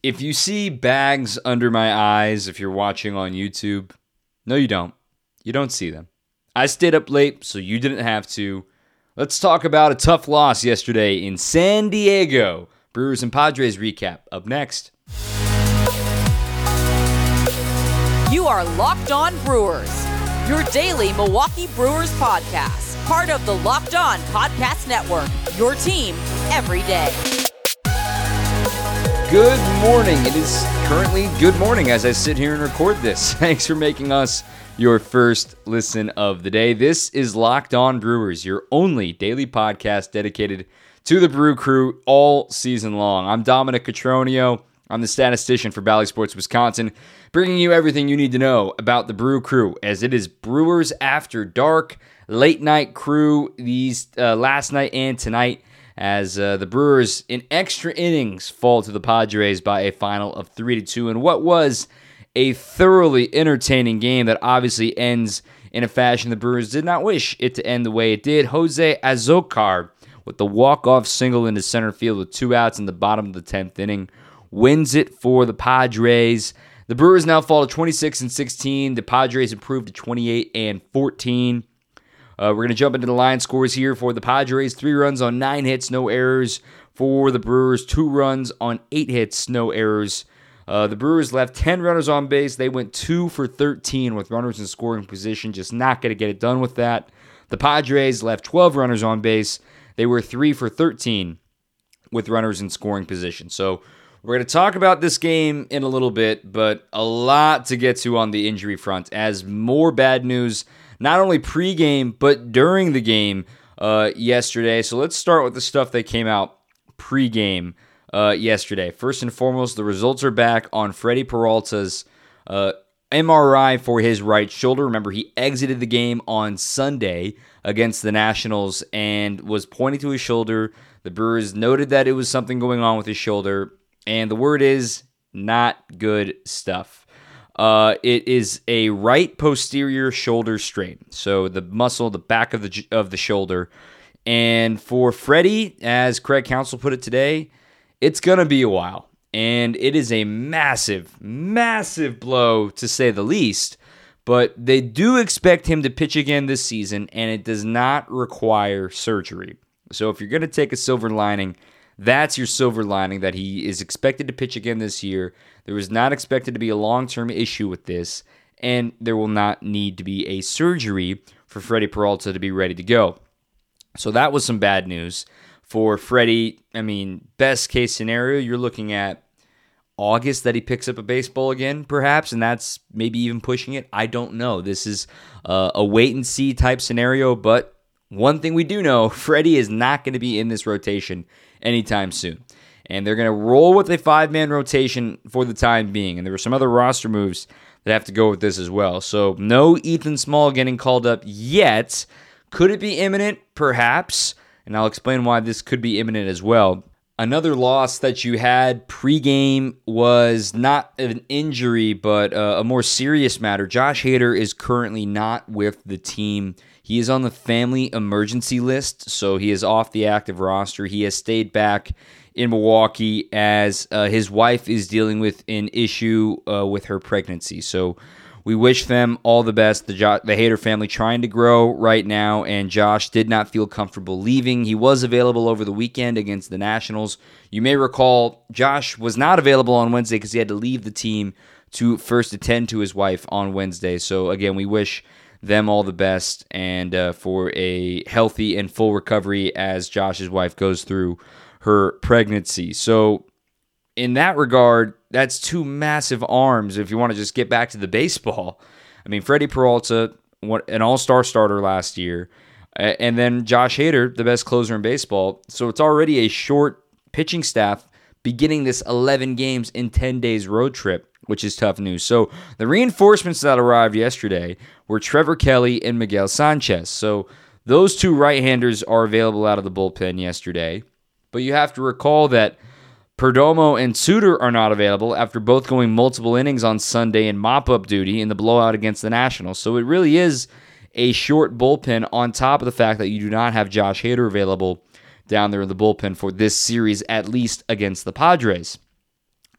If you see bags under my eyes, if you're watching on YouTube, no, you don't. You don't see them. I stayed up late, so you didn't have to. Let's talk about a tough loss yesterday in San Diego. Brewers and Padres recap up next. You are Locked On Brewers, your daily Milwaukee Brewers podcast, part of the Locked On Podcast Network, your team every day. Good morning. It is currently good morning as I sit here and record this. Thanks for making us your first listen of the day. This is Locked On Brewers, your only daily podcast dedicated to the Brew Crew all season long. I'm Dominic Cotroneo. I'm the statistician for Bally Sports Wisconsin, bringing you everything you need to know about the Brew Crew, as it is Brewers After Dark, late night crew these last night and tonight, as the Brewers in extra innings fall to the Padres by a final of 3-2 in what was a thoroughly entertaining game that obviously ends in a fashion the Brewers did not wish it to end the way it did. Jose Azocar, with the walk-off single into center field with 2 outs in the bottom of the 10th inning, wins it for the Padres. The Brewers now fall to 26-16. The Padres improved to 28-14. We're going to jump into the line scores here for the Padres. 3 runs on 9 hits, no errors. For the Brewers, 2 runs on 8 hits, no errors. The Brewers left 10 runners on base. They went 2 for 13 with runners in scoring position. Just not going to get it done with that. The Padres left 12 runners on base. They were 3 for 13 with runners in scoring position. So we're going to talk about this game in a little bit, but a lot to get to on the injury front as more bad news, not only pregame, but during the game yesterday. So let's start with the stuff that came out pregame yesterday. First and foremost, the results are back on Freddie Peralta's MRI for his right shoulder. Remember, he exited the game on Sunday against the Nationals and was pointing to his shoulder. The Brewers noted that it was something going on with his shoulder, and the word is not good stuff. It is a right posterior shoulder strain, so the muscle, the back of the shoulder. And for Freddie, as Craig Counsell put it today, it's going to be a while. And it is a massive, massive blow, to say the least. But they do expect him to pitch again this season, and it does not require surgery. So if you're going to take a silver lining, that's your silver lining, that he is expected to pitch again this year. There was not expected to be a long-term issue with this, and there will not need to be a surgery for Freddie Peralta to be ready to go. So that was some bad news for Freddie. I mean, best case scenario, you're looking at August that he picks up a baseball again, perhaps, and that's maybe even pushing it. I don't know. This is a wait-and-see type scenario, but one thing we do know, Freddie is not going to be in this rotation anytime soon. And they're going to roll with a 5-man rotation for the time being. And there were some other roster moves that have to go with this as well. So no Ethan Small getting called up yet. Could it be imminent? Perhaps. And I'll explain why this could be imminent as well. Another loss that you had pregame was not an injury, but a more serious matter. Josh Hader is currently not with the team. He is on the family emergency list, so he is off the active roster. He has stayed back in Milwaukee as his wife is dealing with an issue with her pregnancy. So we wish them all the best. The Hader family trying to grow right now, and Josh did not feel comfortable leaving. He was available over the weekend against the Nationals. You may recall Josh was not available on Wednesday because he had to leave the team to first attend to his wife on Wednesday. So again, we wish them all the best and for a healthy and full recovery as Josh's wife goes through her pregnancy. So in that regard, that's 2 massive arms if you want to just get back to the baseball. I mean, Freddie Peralta, an all-star starter last year, and then Josh Hader, the best closer in baseball. So it's already a short pitching staff beginning this 11 games in 10 days road trip, which is tough news. So the reinforcements that arrived yesterday were Trevor Kelly and Miguel Sanchez. So those 2 right-handers are available out of the bullpen yesterday. But you have to recall that Perdomo and Suter are not available after both going multiple innings on Sunday in mop-up duty in the blowout against the Nationals. So it really is a short bullpen on top of the fact that you do not have Josh Hader available down there in the bullpen for this series, at least against the Padres.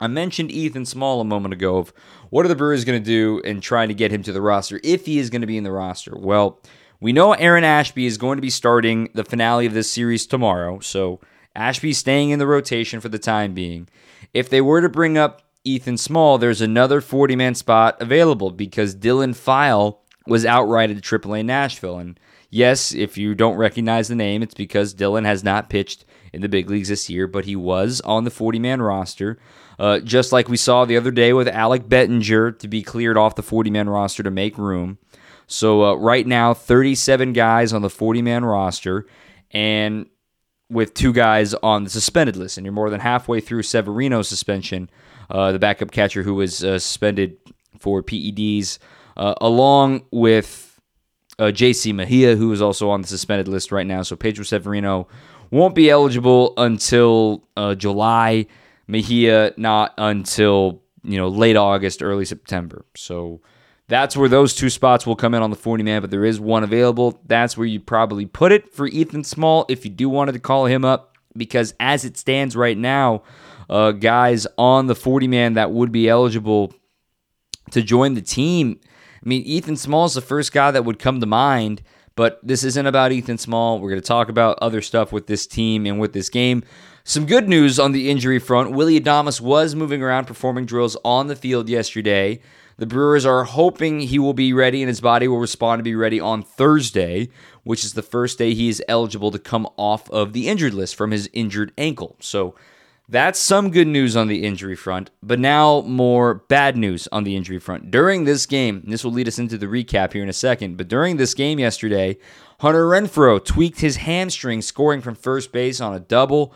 I mentioned Ethan Small a moment ago of what are the Brewers going to do in trying to get him to the roster if he is going to be in the roster. Well, we know Aaron Ashby is going to be starting the finale of this series tomorrow, so Ashby's staying in the rotation for the time being. If they were to bring up Ethan Small, there's another 40-man spot available because Dylan File was outrighted to AAA Nashville. And yes, if you don't recognize the name, it's because Dylan has not pitched in the big leagues this year, but he was on the 40-man roster. Just like we saw the other day with Alec Bettinger to be cleared off the 40-man roster to make room. So right now, 37 guys on the 40-man roster, and with 2 guys on the suspended list. And you're more than halfway through Severino's suspension, the backup catcher who was suspended for PEDs, along with J.C. Mejia, who is also on the suspended list right now. So Pedro Severino won't be eligible until July. Mejia not until late August, early September. So that's where those 2 spots will come in on the 40-man, but there is one available. That's where you'd probably put it for Ethan Small if you do wanted to call him up, because as it stands right now, guys on the 40-man that would be eligible to join the team, I mean, Ethan Small is the first guy that would come to mind, but this isn't about Ethan Small. We're going to talk about other stuff with this team and with this game. Some good news on the injury front. Willy Adames was moving around, performing drills on the field yesterday. The Brewers are hoping he will be ready and his body will respond to be ready on Thursday, which is the first day he is eligible to come off of the injured list from his injured ankle. So that's some good news on the injury front, but now more bad news on the injury front. During this game, and this will lead us into the recap here in a second, but during this game yesterday, Hunter Renfroe tweaked his hamstring scoring from first base on a double.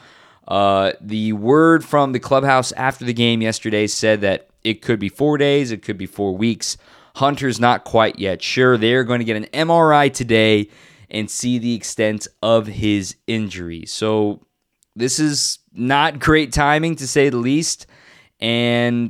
The word from the clubhouse after the game yesterday said that it could be 4 days, it could be 4 weeks. Hunter's not quite yet sure. They're going to get an MRI today and see the extent of his injury. So this is not great timing, to say the least. And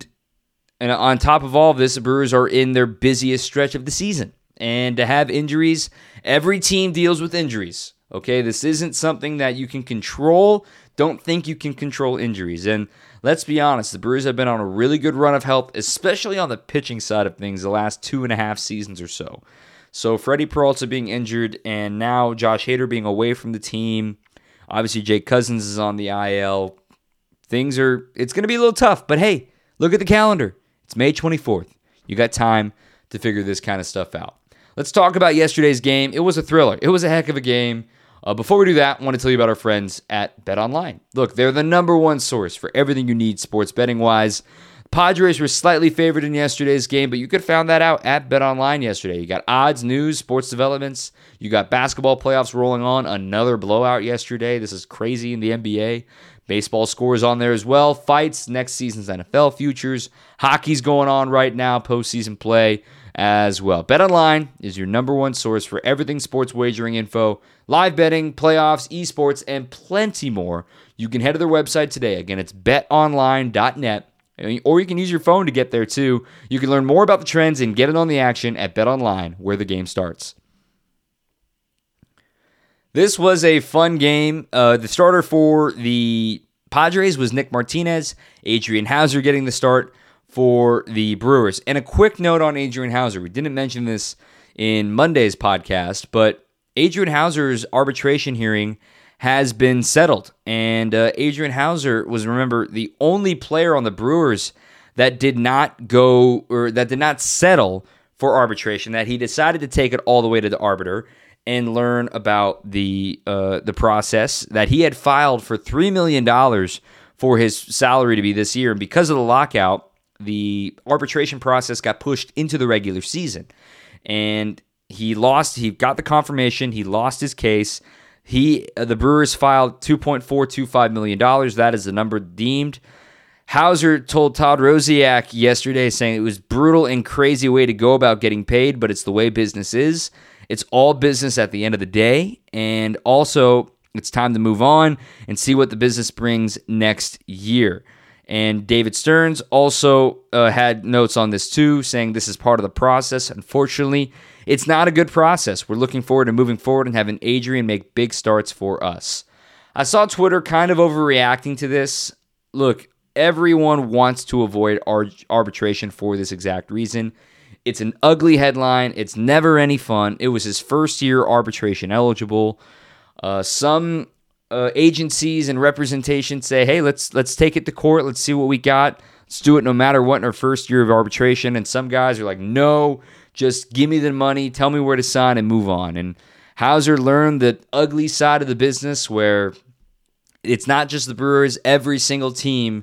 on top of all of this, the Brewers are in their busiest stretch of the season. And to have injuries, every team deals with injuries. Okay, this isn't something that you can control. Don't think you can control injuries. And let's be honest, the Brewers have been on a really good run of health, especially on the pitching side of things, the last 2.5 seasons or so. So Freddie Peralta being injured, and now Josh Hader being away from the team. Obviously, Jake Cousins is on the IL. It's going to be a little tough, but hey, look at the calendar. It's May 24th. You got time to figure this kind of stuff out. Let's talk about yesterday's game. It was a thriller. It was a heck of a game. Before we do that, I want to tell you about our friends at BetOnline. Look, they're the number one source for everything you need sports betting-wise. Padres were slightly favored in yesterday's game, but you could have found that out at BetOnline yesterday. You got odds, news, sports developments. You got basketball playoffs rolling on. Another blowout yesterday. This is crazy in the NBA. Baseball scores on there as well. Fights, next season's NFL futures. Hockey's going on right now, postseason play as well. BetOnline is your number one source for everything sports wagering info, live betting, playoffs, esports, and plenty more. You can head to their website today. Again, it's betonline.net. Or you can use your phone to get there too. You can learn more about the trends and get in on the action at BetOnline, where the game starts. This was a fun game. The starter for the Padres was Nick Martinez. Adrian Houser getting the start for the Brewers. And a quick note on Adrian Houser. We didn't mention this in Monday's podcast, but Adrian Houser's arbitration hearing has been settled. And Adrian Houser was, remember, the only player on the Brewers that did not settle for arbitration, that he decided to take it all the way to the arbiter and learn about the process, that he had filed for $3 million for his salary to be this year. And because of the lockout, the arbitration process got pushed into the regular season. And he got the confirmation, he lost his case. The Brewers filed $2.425 million. That is the number deemed. Houser told Todd Rosiak yesterday, saying it was brutal and crazy way to go about getting paid, but it's the way business is. It's all business at the end of the day, and also it's time to move on and see what the business brings next year. And David Stearns also had notes on this too, saying this is part of the process. Unfortunately, it's not a good process. We're looking forward to moving forward and having Adrian make big starts for us. I saw Twitter kind of overreacting to this. Look, everyone wants to avoid arbitration for this exact reason. It's an ugly headline. It's never any fun. It was his first year arbitration eligible. Some agencies and representation say, hey, let's take it to court. Let's see what we got. Let's do it no matter what in our first year of arbitration. And some guys are like, no, just give me the money. Tell me where to sign and move on. And Hauser learned the ugly side of the business where it's not just the Brewers. Every single team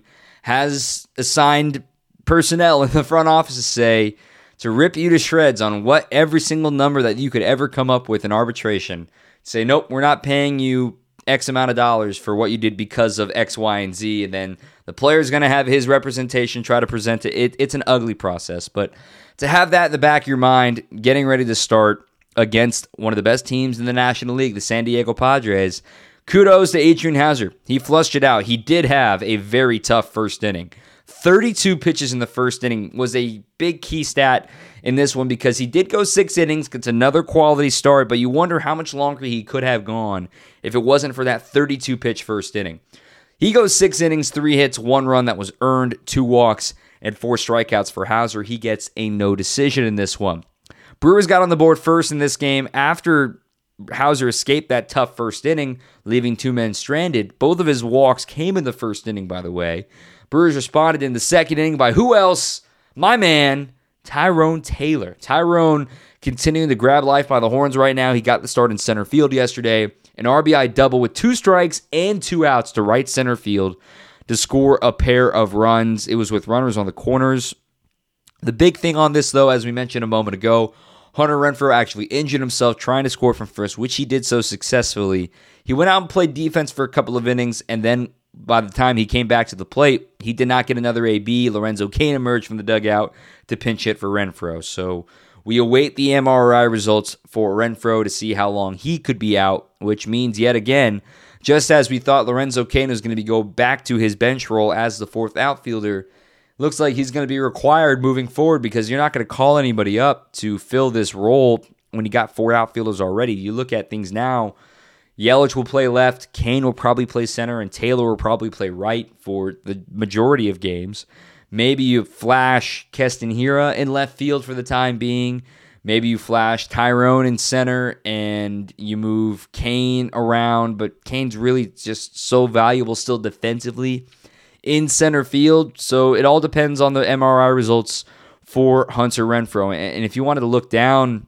has assigned personnel in the front office to say, to rip you to shreds on what every single number that you could ever come up with in arbitration. Say, nope, we're not paying you X amount of dollars for what you did because of X, Y, and Z. And then the player's going to have his representation try to present it. It's an ugly process. But to have that in the back of your mind, getting ready to start against one of the best teams in the National League, the San Diego Padres, kudos to Adrian Hauser. He flushed it out. He did have a very tough first inning. 32 pitches in the first inning was a big key stat in this one because he did go 6 innings. It's another quality start, but you wonder how much longer he could have gone if it wasn't for that 32-pitch first inning. He goes 6 innings, 3 hits, 1 run that was earned, 2 walks, and 4 strikeouts for Hauser. He gets a no decision in this one. Brewers got on the board first in this game after Hauser escaped that tough first inning, leaving 2 men stranded. Both of his walks came in the first inning, by the way. Brewers responded in the second inning by who else? My man, Tyrone Taylor. Tyrone continuing to grab life by the horns right now. He got the start in center field yesterday. An RBI double with 2 strikes and 2 outs to right center field to score a pair of runs. It was with runners on the corners. The big thing on this, though, as we mentioned a moment ago, Hunter Renfroe actually injured himself trying to score from first, which he did so successfully. He went out and played defense for a couple of innings, and then by the time he came back to the plate, he did not get another AB. Lorenzo Cain emerged from the dugout to pinch hit for Renfroe. So we await the MRI results for Renfroe to see how long he could be out, which means yet again, just as we thought Lorenzo Cain was going to go back to his bench role as the 4th outfielder, looks like he's going to be required moving forward because you're not going to call anybody up to fill this role when you got 4 outfielders already. You look at things now, Yelich will play left, Cain will probably play center, and Taylor will probably play right for the majority of games. Maybe you flash Keston Hiura in left field for the time being. Maybe you flash Tyrone in center and you move Cain around, but Cain's really just so valuable still defensively in center field. So it all depends on the MRI results for Hunter Renfroe. And if you wanted to look down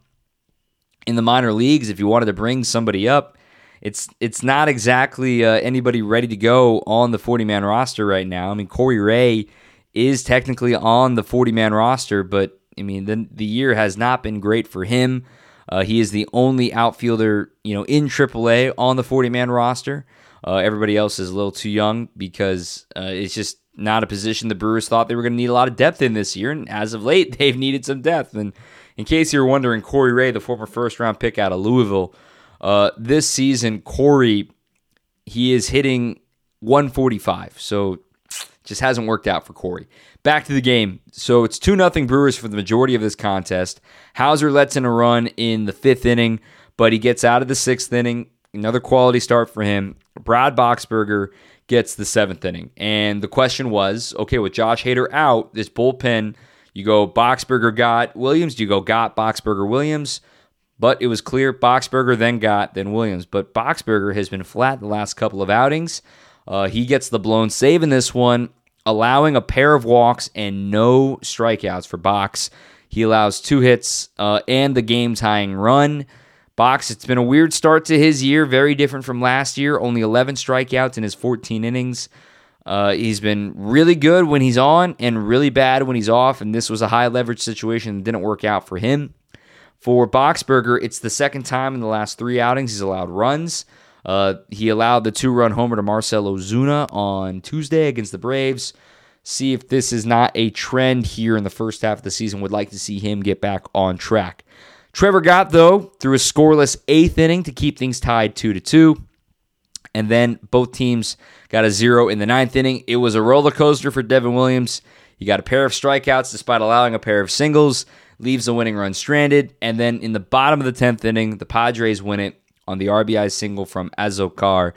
in the minor leagues, if you wanted to bring somebody up, it's not exactly anybody ready to go on the 40-man roster right now. I mean, Corey Ray is technically on the 40-man roster, but I mean, the year has not been great for him. He is the only outfielder, in AAA on the 40-man roster. Everybody else is a little too young because it's just not a position the Brewers thought they were going to need a lot of depth in this year, and as of late, they've needed some depth. And in case you're wondering, Corey Ray, the former first-round pick out of Louisville, this season, Corey, he is hitting 145, so just hasn't worked out for Corey. Back to the game. So it's 2-0 Brewers for the majority of this contest. Hauser lets in a run in the 5th inning, but he gets out of the 6th inning. Another quality start for him. Brad Boxberger gets the 7th inning. And the question was, okay, with Josh Hader out, this bullpen, you go Boxberger got Williams, do you go got Boxberger Williams? But it was clear Boxberger then got, then Williams. But Boxberger has been flat the last couple of outings. He gets the blown save in this one, allowing a pair of walks and no strikeouts for Box. He allows 2 hits and the game-tying run. Box, it's been a weird start to his year, very different from last year. Only 11 strikeouts in his 14 innings. He's been really good when he's on and really bad when he's off, and this was a high-leverage situation that didn't work out for him. For Boxberger, it's the second time in the last 3 outings he's allowed runs. He allowed the 2-run homer to Marcell Ozuna on Tuesday against the Braves. See if this is not a trend here in the first half of the season. Would like to see him get back on track. Trevor Gott, though, threw a scoreless 8th inning to keep things tied 2-2. And then both teams got a 0 in the 9th inning. It was a roller coaster for Devin Williams. He got a pair of strikeouts despite allowing a pair of singles. Leaves the winning run stranded. And then in the bottom of the 10th inning, the Padres win it on the RBI single from Azokar.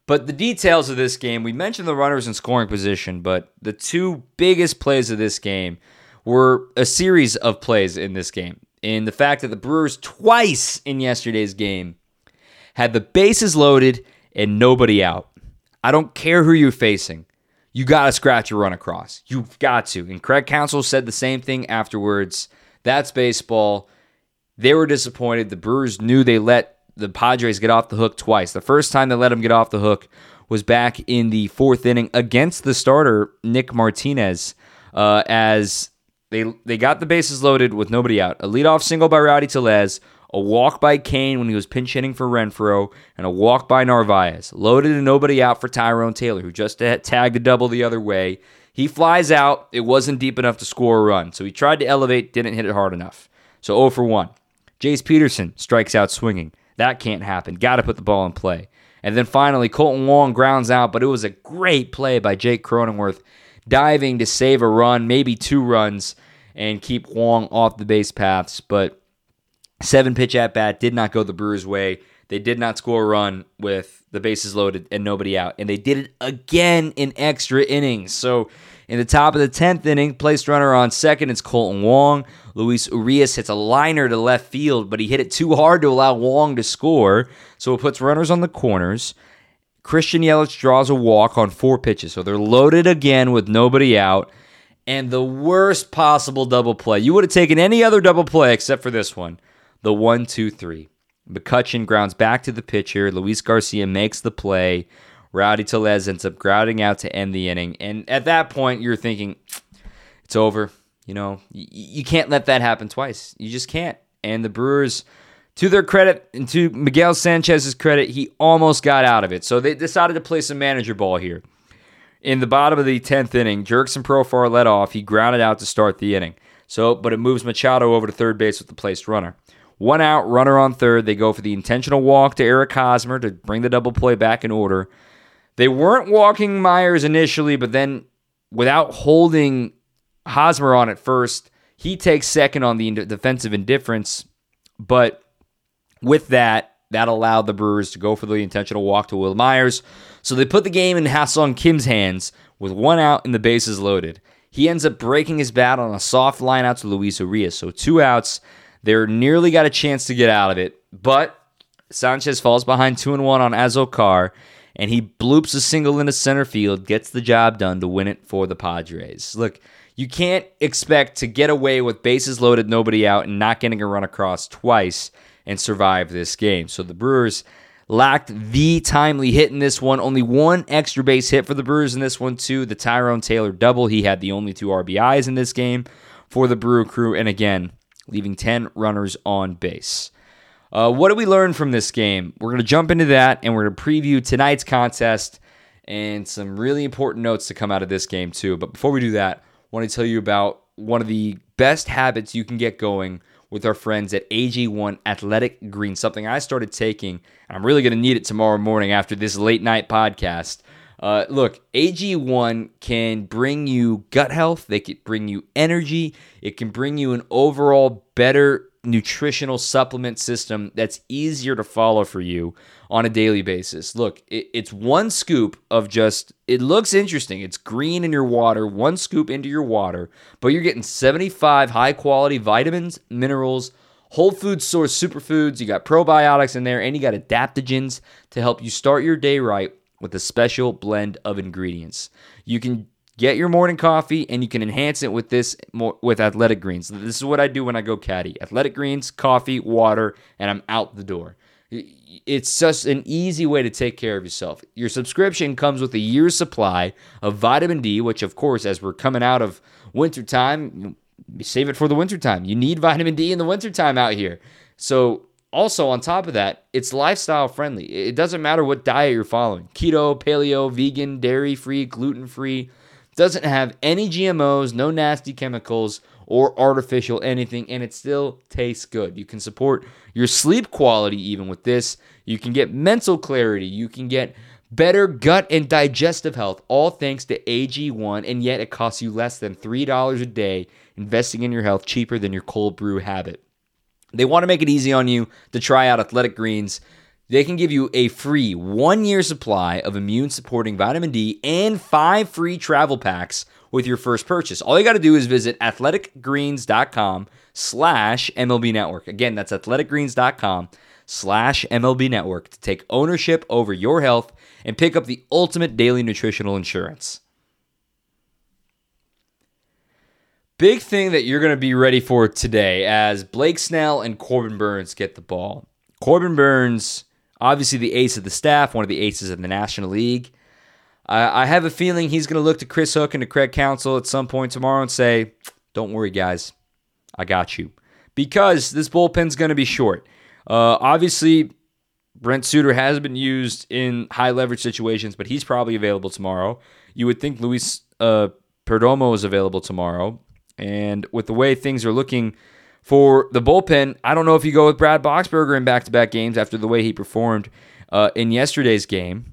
But the details of this game, we mentioned the runners in scoring position, but the two biggest plays of this game were a series of plays in this game. In the fact that the Brewers twice in yesterday's game had the bases loaded and nobody out. I don't care who you're facing. You got to scratch a run across. You've got to. And Craig Counsell said the same thing afterwards. That's baseball. They were disappointed. The Brewers knew they let the Padres get off the hook twice. The first time they let them get off the hook was back in the fourth inning against the starter, Nick Martinez, as they got the bases loaded with nobody out. A leadoff single by Rowdy Tellez, a walk by Kane when he was pinch hitting for Renfroe, and a walk by Narvaez. Loaded and nobody out for Tyrone Taylor, who just tagged a double the other way. He flies out. It wasn't deep enough to score a run, so he tried to elevate, didn't hit it hard enough. So 0 for 1. Jace Peterson strikes out swinging. That can't happen. Got to put the ball in play. And then finally, Colton Wong grounds out, but it was a great play by Jake Cronenworth, diving to save a run, maybe 2 runs, and keep Wong off the base paths. But 7-pitch at-bat did not go the Brewers' way. They did not score a run with the bases loaded and nobody out. And they did it again in extra innings. So in the top of the 10th inning, placed runner on second, it's Colton Wong. Luis Urias hits a liner to left field, but he hit it too hard to allow Wong to score, so it puts runners on the corners. Christian Yelich draws a walk on 4 pitches, so they're loaded again with nobody out, and the worst possible double play. You would have taken any other double play except for this one, the 1-2-3. McCutchen grounds back to the pitcher. Luis Garcia makes the play. Rowdy Tellez ends up grounding out to end the inning, and at that point, you're thinking, it's over. You know, you can't let that happen twice. You just can't. And the Brewers, to their credit and to Miguel Sanchez's credit, he almost got out of it. So they decided to play some manager ball here. In the bottom of the 10th inning, Jurickson Profar led off. He grounded out to start the inning. But it moves Machado over to third base with the placed runner. 1 out, runner on third. They go for the intentional walk to Eric Hosmer to bring the double play back in order. They weren't walking Myers initially, but then without holding Hosmer on at first, he takes second on the defensive indifference, but with that allowed the Brewers to go for the intentional walk to Will Myers. So they put the game in Ha-Seong Kim's hands with 1 out and the bases loaded. He ends up breaking his bat on a soft line out to Luis Urias. So 2 outs. They're nearly got a chance to get out of it, but Sanchez falls behind 2-1 on Azocar, and he bloops a single into center field, gets the job done to win it for the Padres. Look, you can't expect to get away with bases loaded, nobody out, and not getting a run across twice and survive this game. So the Brewers lacked the timely hit in this one. Only 1 extra base hit for the Brewers in this one, too. The Tyrone Taylor double. He had the only 2 RBIs in this game for the Brewer crew. And again, leaving 10 runners on base. What did we learn from this game? We're going to jump into that, and we're going to preview tonight's contest and some really important notes to come out of this game, too. But before we do that, I want to tell you about one of the best habits you can get going with our friends at AG1 Athletic Greens, something I started taking, and I'm really going to need it tomorrow morning after this late night podcast. Look, AG1 can bring you gut health. They can bring you energy. It can bring you an overall better nutritional supplement system that's easier to follow for you on a daily basis. Look, it's 1 scoop of just, it looks interesting. It's green in your water, 1 scoop into your water, but you're getting 75 high-quality vitamins, minerals, whole food source superfoods. You got probiotics in there, and you got adaptogens to help you start your day right with a special blend of ingredients. You can get your morning coffee, and you can enhance it with this with Athletic Greens. This is what I do when I go caddy. Athletic Greens, coffee, water, and I'm out the door. It's just an easy way to take care of yourself. Your subscription comes with a year's supply of vitamin D, which, of course, as we're coming out of wintertime, save it for the wintertime. You need vitamin D in the wintertime out here. So also, on top of that, it's lifestyle friendly. It doesn't matter what diet you're following. Keto, paleo, vegan, dairy-free, gluten-free. Doesn't have any GMOs, no nasty chemicals, or artificial anything, and it still tastes good. You can support your sleep quality even with this. You can get mental clarity. You can get better gut and digestive health, all thanks to AG1, and yet it costs you less than $3 a day, investing in your health cheaper than your cold brew habit. They want to make it easy on you to try out Athletic Greens. they can give you a free 1-year supply of immune-supporting vitamin D and 5 free travel packs with your first purchase. All you got to do is visit athleticgreens.com/MLB Network. Again, that's athleticgreens.com/MLB Network to take ownership over your health and pick up the ultimate daily nutritional insurance. Big thing that you're going to be ready for today as Blake Snell and Corbin Burnes get the ball. Corbin Burnes, obviously the ace of the staff, one of the aces of the National League. I have a feeling he's going to look to Chris Hook and to Craig Counsell at some point tomorrow and say, don't worry, guys. I got you. Because this bullpen's going to be short. Obviously, Brent Suter has been used in high-leverage situations, but he's probably available tomorrow. You would think Luis Perdomo is available tomorrow. And with the way things are looking for the bullpen, I don't know if you go with Brad Boxberger in back-to-back games after the way he performed in yesterday's game.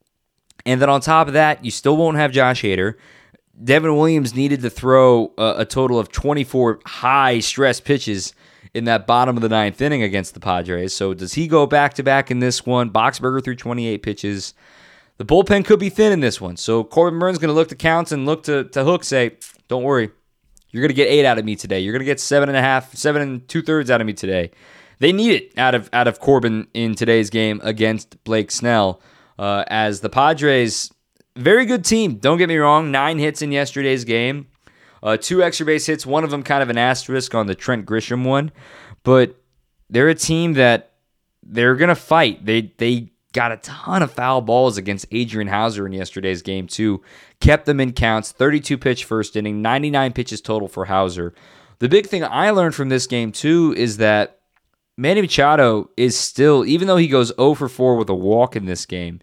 And then on top of that, you still won't have Josh Hader. Devin Williams needed to throw a total of 24 high-stress pitches in that bottom of the ninth inning against the Padres. So does he go back-to-back in this one? Boxberger threw 28 pitches. The bullpen could be thin in this one. So Corbin Burnes is going to look to Counts and look to Hook, say, don't worry. You're going to get 8 out of me today. You're going to get 7.5, 7 2/3 out of me today. They need it out of Corbin in today's game against Blake Snell. As the Padres, very good team. Don't get me wrong. 9 hits in yesterday's game. 2 extra base hits. One of them kind of an asterisk on the Trent Grisham one. But they're a team that they're going to fight. They got a ton of foul balls against Adrian Houser in yesterday's game, too. Kept them in counts. 32-pitch first inning, 99 pitches total for Houser. The big thing I learned from this game, too, is that Manny Machado is still, even though he goes 0 for 4 with a walk in this game,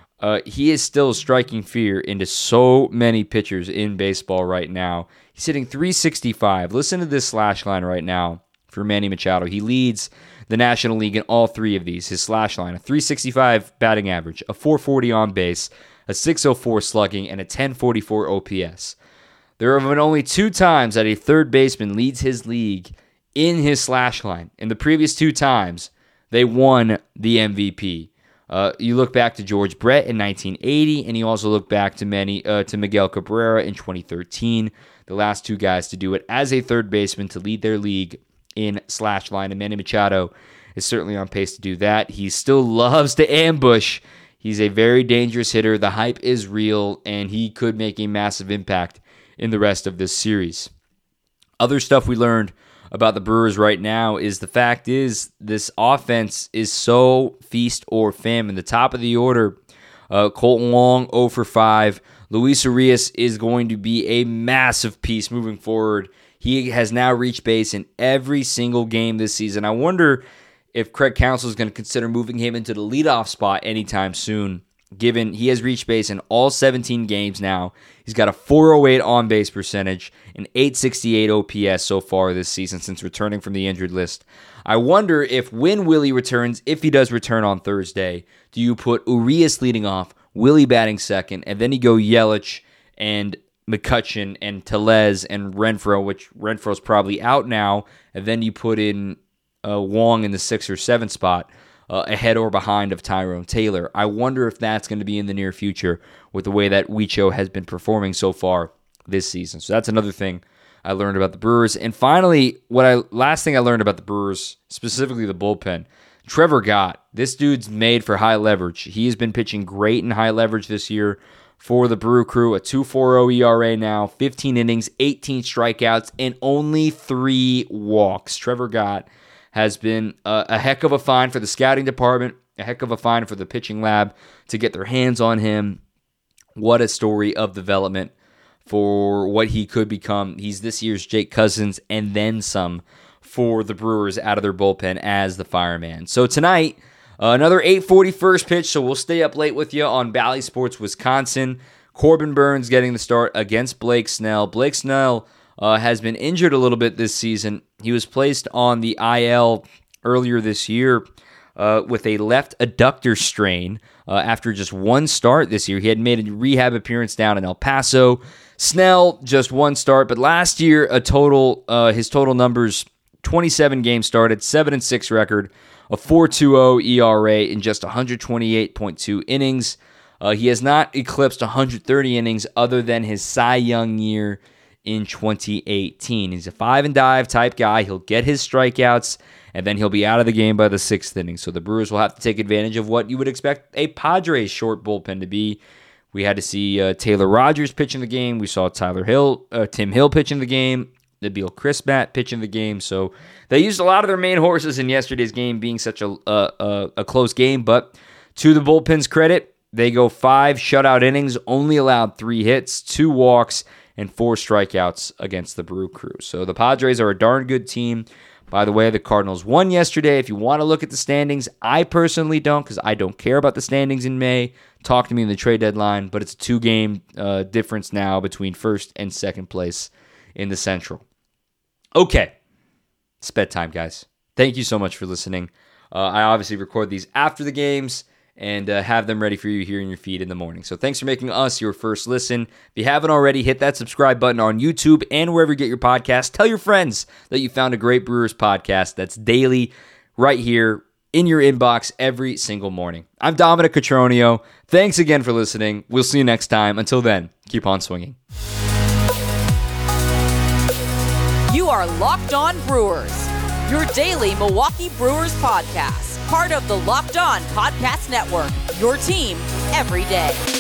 he is still striking fear into so many pitchers in baseball right now. He's hitting .365. Listen to this slash line right now for Manny Machado. He leads the National League in all 3 of these. His slash line, a .365 batting average, a .440 on base, a .604 slugging, and a .1044 OPS. There have been only 2 times that a third baseman leads his league in his slash line. In the previous 2 times, they won the MVP. You look back to George Brett in 1980, and you also look back to Miguel Cabrera in 2013, the last 2 guys to do it as a third baseman to lead their league in slash line. And Manny Machado is certainly on pace to do that. He still loves to ambush. He's a very dangerous hitter. The hype is real, and he could make a massive impact in the rest of this series. Other stuff we learned about the Brewers right now is the fact is this offense is so feast or famine. The top of the order, Colton Wong 0 for 5. Luis Urias is going to be a massive piece moving forward. He has now reached base in every single game this season. I wonder if Craig Counsell is going to consider moving him into the leadoff spot anytime soon, given he has reached base in all 17 games now. He's got a .408 on-base percentage, an .868 OPS so far this season since returning from the injured list. I wonder if when Willie returns, if he does return on Thursday, do you put Urias leading off, Willie batting second, and then you go Yelich and McCutchen and Tellez and Renfroe, which Renfroe's probably out now, and then you put in Wong in the 6 or 7 spot, ahead or behind of Tyrone Taylor. I wonder if that's going to be in the near future with the way that Huicho has been performing so far this season. So that's another thing I learned about the Brewers. And finally, last thing I learned about the Brewers, specifically the bullpen, Trevor Gott. This dude's made for high leverage. He has been pitching great in high leverage this year for the Brew Crew. A 2.40 ERA now, 15 innings, 18 strikeouts, and only 3 walks. Trevor Gott has been a heck of a find for the scouting department, a heck of a find for the pitching lab to get their hands on him. What a story of development for what he could become. He's this year's Jake Cousins and then some for the Brewers out of their bullpen as the fireman. So tonight, another 8:40 first pitch, so we'll stay up late with you on Bally Sports Wisconsin. Corbin Burnes getting the start against Blake Snell. Blake Snell has been injured a little bit this season. He was placed on the IL earlier this year with a left adductor strain after just 1 start this year. He had made a rehab appearance down in El Paso. Snell, just 1 start, but last year his total numbers 27 games started, 7-6 record, a 4.20 ERA in just 128.2 innings. He has not eclipsed 130 innings other than his Cy Young year in 2018. He's a 5-and-dive type guy. He'll get his strikeouts, and then he'll be out of the game by the 6th inning. So the Brewers will have to take advantage of what you would expect a Padres short bullpen to be. We had to see Taylor Rogers pitch in the game. We saw Tim Hill pitch in the game. Nabil Crismatt pitch in the game. So they used a lot of their main horses in yesterday's game, being such a close game. But to the bullpen's credit, they go 5 shutout innings, only allowed 3 hits, 2 walks, and 4 strikeouts against the Brew Crew. So the Padres are a darn good team. By the way, the Cardinals won yesterday. If you want to look at the standings, I personally don't, because I don't care about the standings in May. Talk to me in the trade deadline, but it's a 2-game difference now between first and second place in the Central. Okay, it's bedtime, guys. Thank you so much for listening. I obviously record these after the games and have them ready for you here in your feed in the morning. So thanks for making us your first listen. If you haven't already, hit that subscribe button on YouTube and wherever you get your podcasts. Tell your friends that you found a great Brewers podcast that's daily right here in your inbox every single morning. I'm Dominic Cotroneo. Thanks again for listening. We'll see you next time. Until then, keep on swinging. You are Locked On Brewers, your daily Milwaukee Brewers podcast, part of the Locked On Podcast Network, your team every day.